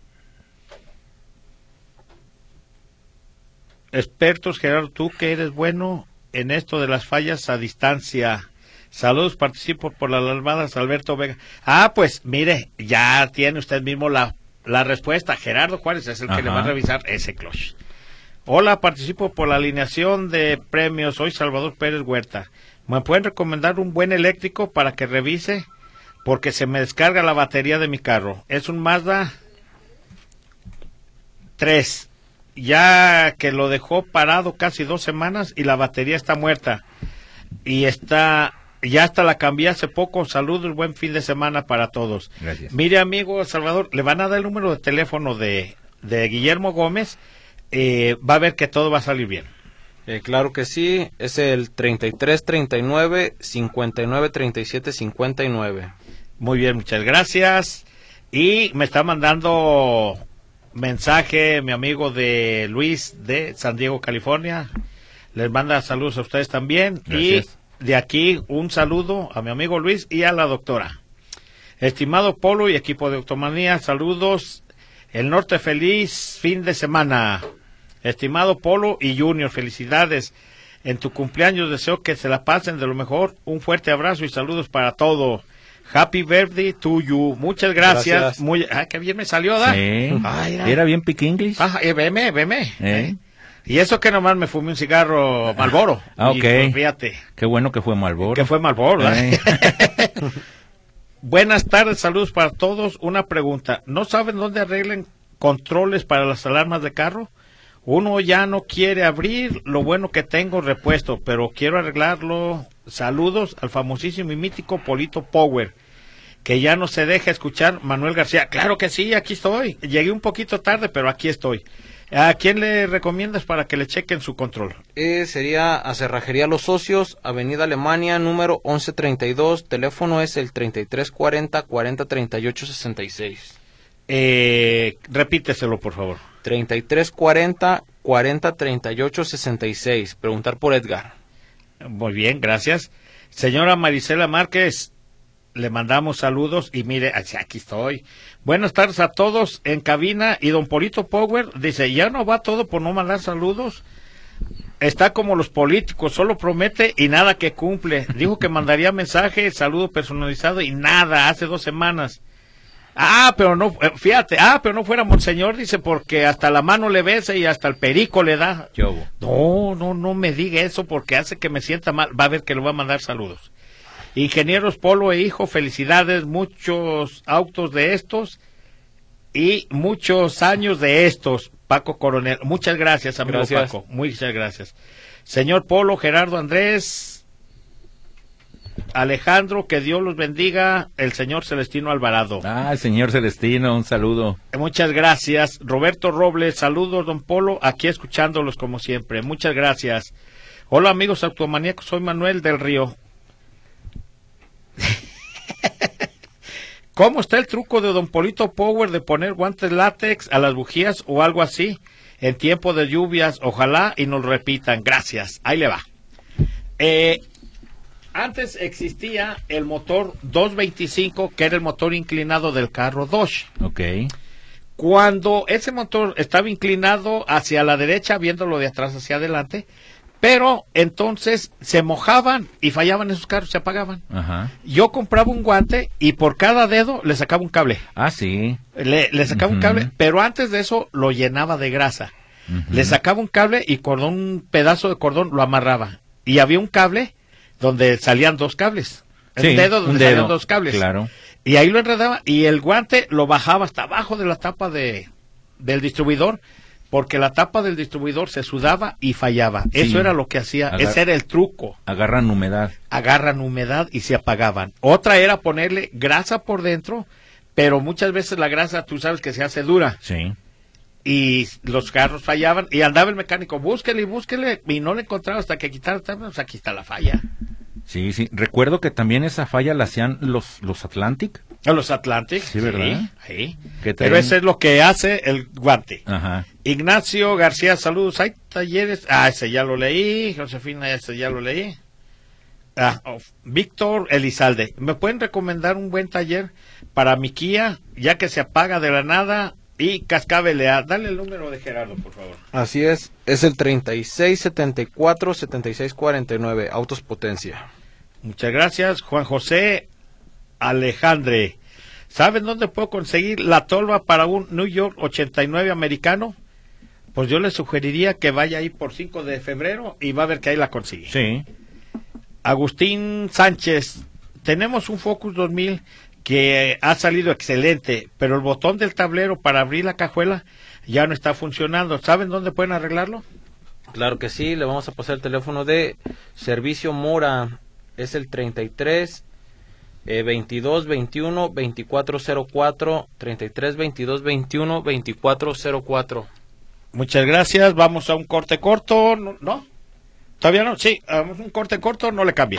Expertos, Gerardo, tú que eres bueno en esto de las fallas a distancia. Saludos, participo por las albadas, Alberto Vega. Ah, pues mire, ya tiene usted mismo la, la respuesta. Gerardo Juárez es el Ajá. que le va a revisar ese clutch. Hola, participo por la alineación de premios. Soy Salvador Pérez Huerta. ¿Me pueden recomendar un buen eléctrico para que revise? Porque se me descarga la batería de mi carro. Es un Mazda tres. Ya que lo dejó parado casi dos semanas y la batería está muerta. Y está... Ya hasta la cambié hace poco. Saludos, buen fin de semana para todos. Gracias. Mire, amigo Salvador, le van a dar el número de teléfono de, de Guillermo Gómez. Eh, va a ver que todo va a salir bien. Eh, claro que sí, es el treinta y tres, treinta y nueve, cincuenta y nueve, treinta y siete, cincuenta y nueve. Muy bien, muchas gracias. Y me está mandando mensaje mi amigo de Luis de San Diego, California. Les manda saludos a ustedes también. Gracias. Y de aquí un saludo a mi amigo Luis y a la doctora. Estimado Polo y equipo de Automanía, saludos. El norte feliz fin de semana. Estimado Polo y Junior, felicidades. En tu cumpleaños deseo que se la pasen de lo mejor. Un fuerte abrazo y saludos para todos. Happy birthday to you. Muchas gracias. Gracias. Muy, ah, qué bien me salió, ¿da? Sí. Ay, era. era bien pick English. Ah, eh, veme, veme. ¿Eh? ¿Eh? Y eso que nomás me fumé un cigarro Marlboro. Ah, ok. Y, pues, fíjate. Qué bueno que fue Marlboro. Que fue Marlboro, ¿verdad? ¿Eh? Buenas tardes, saludos para todos. Una pregunta. ¿No saben dónde arreglen controles para las alarmas de carro? Uno ya no quiere abrir, lo bueno que tengo repuesto, pero quiero arreglarlo. Saludos al famosísimo y mítico Polito Power, que ya no se deja escuchar. Manuel García. Claro que sí, aquí estoy. Llegué un poquito tarde, pero aquí estoy. ¿A quién le recomiendas para que le chequen su control? Eh, sería a Cerrajería Los Socios, Avenida Alemania, número once treinta y dos. Teléfono es el treinta y tres cuarenta, cuarenta treinta y ocho sesenta y seis. Eh, repíteselo, por favor. treinta y tres cuarenta, cuarenta treinta y ocho sesenta y seis. Preguntar por Edgar. Muy bien, gracias. Señora Marisela Márquez, le mandamos saludos y mire, aquí estoy. Buenas tardes a todos en cabina. Y don Polito Power dice, ya no va todo por no mandar saludos. Está como los políticos, solo promete y nada que cumple. Dijo que mandaría mensaje, saludo personalizado y nada, hace dos semanas. Ah, pero no, fíjate, ah, pero no fuera monseñor, dice, porque hasta la mano le besa y hasta el perico le da. Yo. No, no, no me diga eso porque hace que me sienta mal. Va a ver que le va a mandar saludos. Ingenieros Polo e hijo, felicidades, muchos autos de estos y muchos años de estos, Paco Coronel. Muchas gracias, amigo Gracias. Paco, muchas gracias. Señor Polo, Gerardo Andrés, Alejandro, que Dios los bendiga, el señor Celestino Alvarado. Ah, el señor Celestino, un saludo. Muchas gracias. Roberto Robles, saludos, don Polo, aquí escuchándolos como siempre. Muchas gracias. Hola, amigos automaníacos, soy Manuel del Río. ¿Cómo está el truco de don Polito Power de poner guantes látex a las bujías o algo así en tiempo de lluvias? Ojalá y nos repitan. Gracias. Ahí le va. Eh... Antes existía el motor doscientos veinticinco, que era el motor inclinado del carro Dodge. Ok. Cuando ese motor estaba inclinado hacia la derecha, viéndolo de atrás hacia adelante, pero entonces se mojaban y fallaban esos carros, se apagaban. Ajá. Yo compraba un guante y por cada dedo le sacaba un cable. Ah, sí. Le, le sacaba uh-huh. un cable, pero antes de eso lo llenaba de grasa. Uh-huh. Le sacaba un cable y con un pedazo de cordón lo amarraba. Y había un cable donde salían dos cables. Sí, un dedo donde un dedo, salían dos cables. Claro. Y ahí lo enredaba y el guante lo bajaba hasta abajo de la tapa de del distribuidor, porque la tapa del distribuidor se sudaba y fallaba. Sí. Eso era lo que hacía, Agar- ese era el truco. Agarran humedad. Agarran humedad y se apagaban. Otra era ponerle grasa por dentro, pero muchas veces la grasa, tú sabes que se hace dura. Sí. Y los carros fallaban y andaba el mecánico, búsquele y búsquele, y no le encontraba hasta que quitara, pues aquí está la falla. Sí, sí, recuerdo que también esa falla la hacían los los Atlantic. A los Atlantic, sí, ¿verdad? Sí, sí. Pero traen... eso es lo que hace el guante. Ajá. Ignacio García, saludos, hay talleres, ah, ese ya lo leí, Josefina, ese ya lo leí. Ah, oh, Víctor Elizalde, ¿me pueden recomendar un buen taller para mi Kia, ya que se apaga de la nada? Y Cascabelea, dale el número de Gerardo, por favor. Así es, es el treinta y seis setenta y cuatro setenta y seis cuarenta y nueve, Autos Potencia. Muchas gracias, Juan José Alejandre. ¿Saben dónde puedo conseguir la tolva para un New York ochenta y nueve americano? Pues yo le sugeriría que vaya ahí por cinco de febrero y va a ver que ahí la consigue. Sí. Agustín Sánchez, tenemos un Focus dos mil que ha salido excelente, pero el botón del tablero para abrir la cajuela ya no está funcionando. ¿Saben dónde pueden arreglarlo? Claro que sí, le vamos a pasar el teléfono de Servicio Mora, es el treinta y tres veintidós veintiuno veinticuatro cero cuatro, treinta y tres veintidós veintiuno veinticuatro cero cuatro. Muchas gracias, vamos a un corte corto, ¿no? ¿No? ¿Todavía no? Sí, vamos a un corte corto, no le cambia.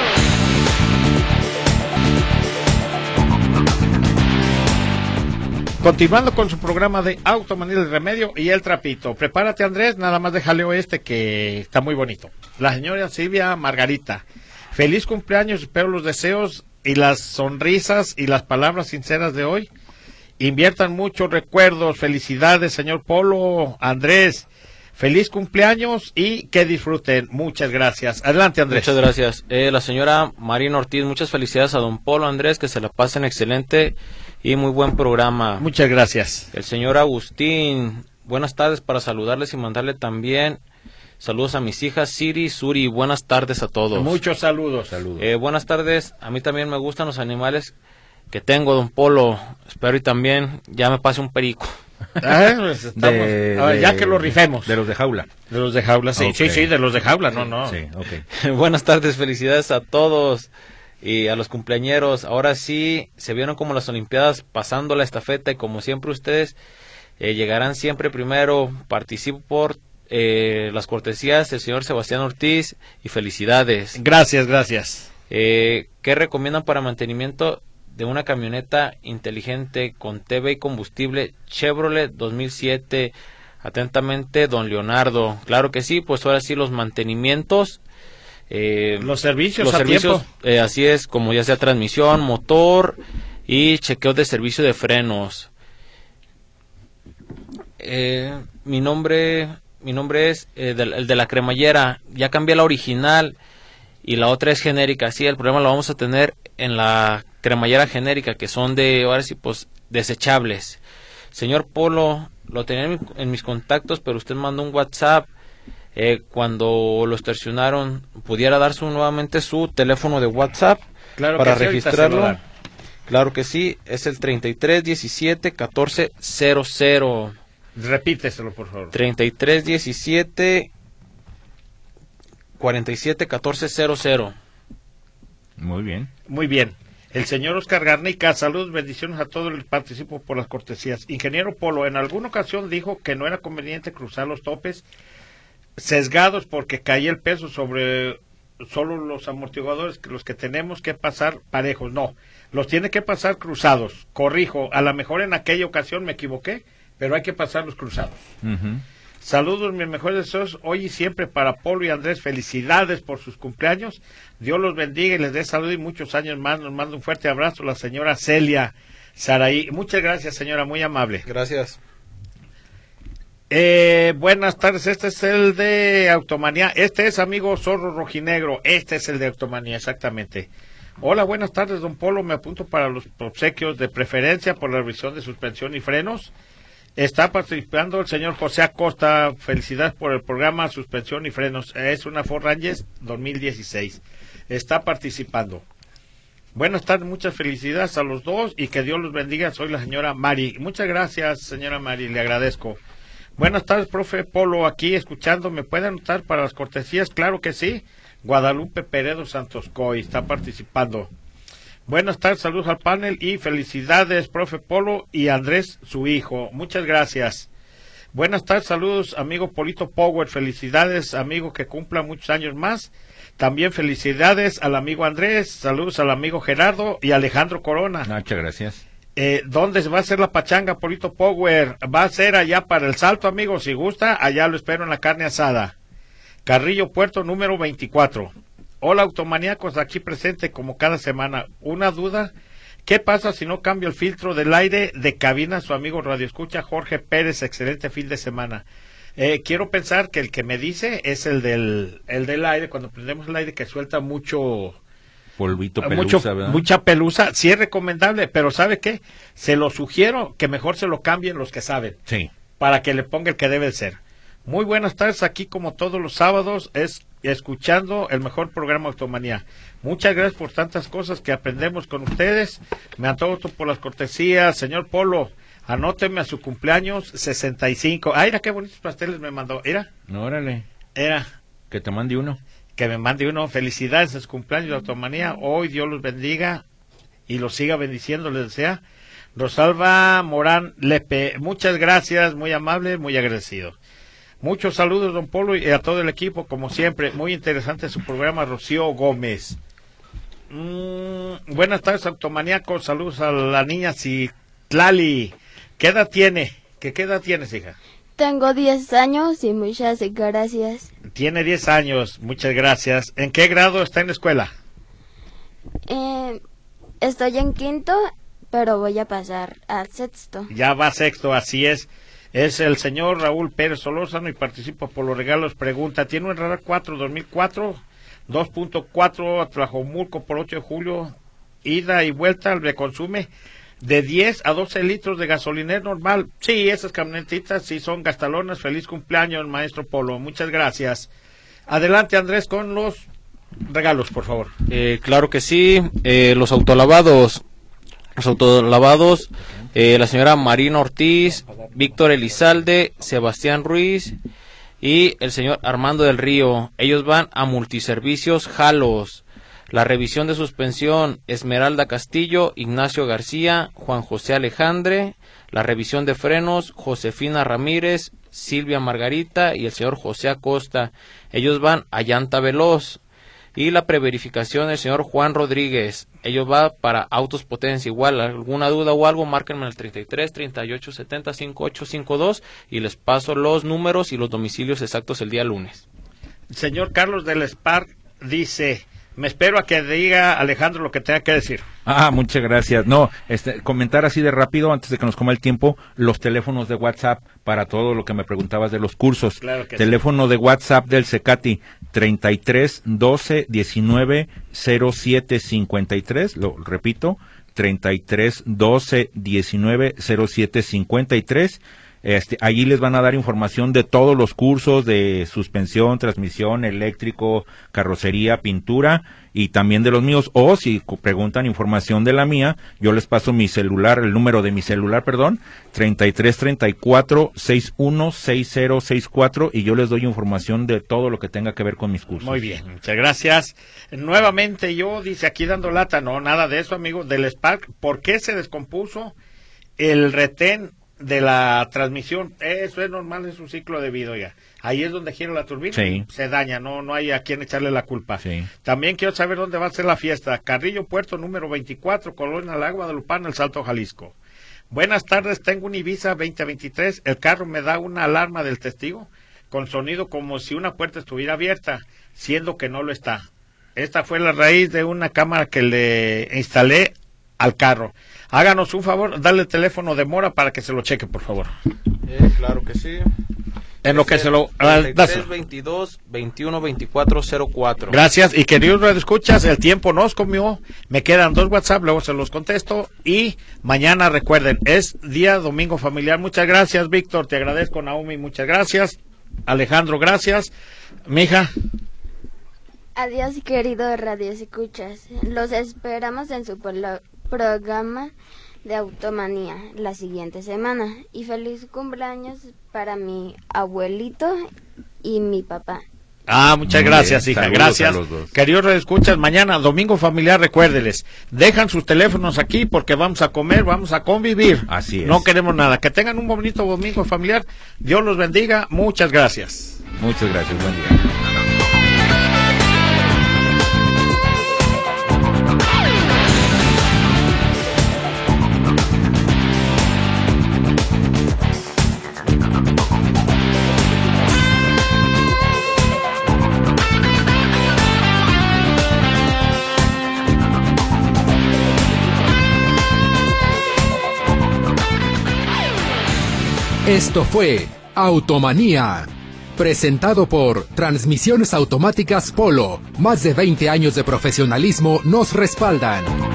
Continuando con su programa de Automanía del Remedio y el Trapito. Prepárate, Andrés, nada más déjale este que está muy bonito. La señora Silvia Margarita. Feliz cumpleaños, espero los deseos y las sonrisas y las palabras sinceras de hoy inviertan muchos recuerdos. Felicidades, señor Polo, Andrés. Feliz cumpleaños y que disfruten. Muchas gracias. Adelante, Andrés. Muchas gracias. Eh, la señora Marina Ortiz, muchas felicidades a don Polo, Andrés, que se la pasen excelente y muy buen programa. Muchas gracias. El señor Agustín, buenas tardes, para saludarles y mandarle también saludos a mis hijas Siri, Suri, buenas tardes a todos. Muchos saludos. saludos. Eh, buenas tardes, a mí también me gustan los animales que tengo, don Polo, espero y también ya me pase un perico. Ah, pues estamos, de, a ver, ya de, que lo rifemos. De los de jaula. De los de jaula, sí, okay. sí, sí, de los de jaula, no, no. Sí, okay. Buenas tardes, felicidades a todos y a los cumpleañeros. Ahora sí, se vieron como las Olimpiadas pasando la estafeta y como siempre ustedes eh, llegarán siempre primero. Participo por eh, las cortesías del señor Sebastián Ortiz y felicidades. Gracias, gracias. Eh, ¿Qué recomiendan para mantenimiento de una camioneta inteligente con T V y combustible Chevrolet dos mil siete? Atentamente, don Leonardo. Claro que sí, pues ahora sí los mantenimientos. Eh, los servicios los a servicios, tiempo. Eh, así es, como ya sea transmisión, motor y chequeo de servicio de frenos. Eh, mi nombre, mi nombre es eh, del, el de la cremallera. Ya cambié la original y la otra es genérica. Sí, el problema lo vamos a tener en la cremallera genérica, que son de, ahora sí, pues, desechables. Señor Polo, lo tenía en, en mis contactos, pero usted mandó un WhatsApp. Eh, cuando lo estacionaron, pudiera dar su, nuevamente su teléfono de WhatsApp claro para que sí, registrarlo. Claro que sí, es el treinta y tres diecisiete catorce cero cero. Repíteselo, por favor. treinta y tres diecisiete cuarenta y siete catorce cero cero. Muy bien. Muy bien. El señor Oscar Garnica, saludos, bendiciones a todos, les participo por las cortesías. Ingeniero Polo, en alguna ocasión dijo que no era conveniente cruzar los topes sesgados porque caía el peso sobre solo los amortiguadores, que los que tenemos que pasar parejos. No, los tiene que pasar cruzados. Corrijo, a lo mejor en aquella ocasión me equivoqué, pero hay que pasarlos cruzados. Uh-huh. Saludos, mis mejores deseos hoy y siempre para Polo y Andrés. Felicidades por sus cumpleaños. Dios los bendiga y les dé salud y muchos años más. Nos manda un fuerte abrazo la señora Celia Saraí. Muchas gracias, señora, muy amable. Gracias. Eh, buenas tardes, este es el de Automanía. Este es amigo Zorro Rojinegro. Este es el de Automanía, exactamente. Hola, buenas tardes, don Polo. Me apunto para los obsequios de preferencia por la revisión de suspensión y frenos. Está participando el señor José Acosta. Felicidades por el programa Suspensión y Frenos. Es una Ford Ranger dos mil dieciséis. Está participando. Buenas tardes, muchas felicidades a los dos y que Dios los bendiga. Soy la señora Mari. Muchas gracias, señora Mari, le agradezco. Buenas tardes, profe Polo, aquí escuchando. ¿Me puede anotar para las cortesías? Claro que sí. Guadalupe Peredo Santoscoy está participando. Buenas tardes, saludos al panel y felicidades, profe Polo y Andrés, su hijo. Muchas gracias. Buenas tardes, saludos, amigo Polito Power. Felicidades, amigo, que cumpla muchos años más. También felicidades al amigo Andrés. Saludos al amigo Gerardo y Alejandro Corona. Muchas gracias. Eh, ¿Dónde se va a hacer la pachanga, Polito Power? Va a ser allá para el Salto, amigo. Si gusta, allá lo espero en la carne asada. Carrillo Puerto número veinticuatro. Hola, automaníacos, aquí presente como cada semana. Una duda, ¿qué pasa si no cambio el filtro del aire de cabina? Su amigo Radio Escucha, Jorge Pérez, excelente fin de semana. Eh, quiero pensar que el que me dice es el del, el del aire, cuando prendemos el aire que suelta mucho... Polvito, pelusa, mucho, ¿verdad? Mucha pelusa, sí es recomendable, pero ¿sabe qué? Se lo sugiero que mejor se lo cambien los que saben. Sí. Para que le ponga el que debe ser. Muy buenas tardes, aquí como todos los sábados, es escuchando el mejor programa Automanía. Muchas gracias por tantas cosas que aprendemos con ustedes. Me antojo por las cortesías. Señor Polo, anóteme a su cumpleaños sesenta y cinco. Ah, mira qué bonitos pasteles me mandó. Era. Órale. Era. Que te mande uno. Que me mande uno. Felicidades en su cumpleaños de Automanía. Hoy Dios los bendiga y los siga bendiciendo, les desea. Rosalba Morán Lepe. Muchas gracias, muy amable, muy agradecido. Muchos saludos, don Polo, y a todo el equipo, como siempre. Muy interesante su programa, Rocío Gómez. Mm, buenas tardes, automaníacos. Saludos a la niña Citlali. ¿Qué edad tiene? ¿Qué, qué edad tienes, hija? Tengo diez años y muchas gracias. Tiene diez años, muchas gracias. ¿En qué grado está en la escuela? Eh, estoy en quinto, pero voy a pasar al sexto. Ya va a sexto, así es. Es el señor Raúl Pérez Solórzano y participa por los regalos. Pregunta, ¿tiene un radar cuatro dos mil cuatro? dos punto cuatro a Tlajomulco por ocho de julio, ida y vuelta, le consume de diez a doce litros de gasolina normal. Sí, esas camionetitas sí son gastalonas. Feliz cumpleaños, maestro Polo. Muchas gracias. Adelante, Andrés, con los regalos, por favor. Eh, claro que sí. Eh, los autolavados. Los autolavados, eh, la señora Marina Ortiz, Víctor Elizalde, Sebastián Ruiz y el señor Armando del Río. Ellos van a Multiservicios Jalos. La revisión de suspensión, Esmeralda Castillo, Ignacio García, Juan José Alejandre. La revisión de frenos, Josefina Ramírez, Silvia Margarita y el señor José Acosta. Ellos van a Llanta Veloz. Y la preverificación del señor Juan Rodríguez. Ellos va para Autos Potencia. Igual, alguna duda o algo, márquenme al treinta y tres, treinta y ocho, setenta, cincuenta y ocho cincuenta y dos y les paso los números y los domicilios exactos el día lunes. El señor Carlos del Spark dice, me espero a que diga Alejandro lo que tenga que decir. Ah, muchas gracias. No, este, comentar así de rápido, antes de que nos coma el tiempo, los teléfonos de WhatsApp para todo lo que me preguntabas de los cursos. Claro que Teléfono sí. de WhatsApp del Cecati, treinta y tres, doce, diecinueve, cero siete cincuenta y tres, lo repito, treinta y tres, doce, diecinueve, cero siete cincuenta y tres. Este, allí les van a dar información de todos los cursos de suspensión, transmisión, eléctrico, carrocería, pintura y también de los míos. O si preguntan información de la mía, yo les paso mi celular, el número de mi celular, perdón, treinta y tres treinta y cuatro sesenta y uno sesenta sesenta y cuatro, y yo les doy información de todo lo que tenga que ver con mis cursos. Muy bien, muchas gracias. Nuevamente yo, dice aquí dando lata, no, nada de eso, amigo, del Spark. ¿Por qué se descompuso el retén de la transmisión? Eso es normal en su ciclo de vida, ya. Ahí es donde gira la turbina, sí. Se daña, no no hay a quien echarle la culpa. Sí. También quiero saber dónde va a ser la fiesta. Carrillo Puerto número veinticuatro, Colonia La Guadalupana, El Salto, Jalisco. Buenas tardes, tengo un Ibiza veinte veintitrés, el carro me da una alarma del testigo con sonido como si una puerta estuviera abierta, siendo que no lo está. Esta fue la raíz de una cámara que le instalé al carro. Háganos un favor, dale el teléfono de Mora para que se lo cheque, por favor. Eh, claro que sí. En lo que se lo... treinta y tres, veintidós, veintiuno, veinticuatro, cero cuatro. Gracias, y queridos radioescuchas, el tiempo nos comió, me quedan dos WhatsApp, luego se los contesto, y mañana recuerden, es día domingo familiar. Muchas gracias, Víctor, te agradezco, Naomi, muchas gracias, Alejandro, gracias, mija. Adiós, querido Radio Escuchas. Los esperamos en su polo- programa de Automanía la siguiente semana. Y feliz cumpleaños para mi abuelito y mi papá. Ah, muchas Muy gracias, bien, hija, saludos gracias. a los dos. Queridos radioescuchas, mañana, domingo familiar, recuérdeles, dejan sus teléfonos aquí porque vamos a comer, vamos a convivir. Así es. No queremos nada. Que tengan un bonito domingo familiar. Dios los bendiga. Muchas gracias. Muchas gracias, buen día. Esto fue Automanía, presentado por Transmisiones Automáticas Polo. Más de veinte años de profesionalismo nos respaldan.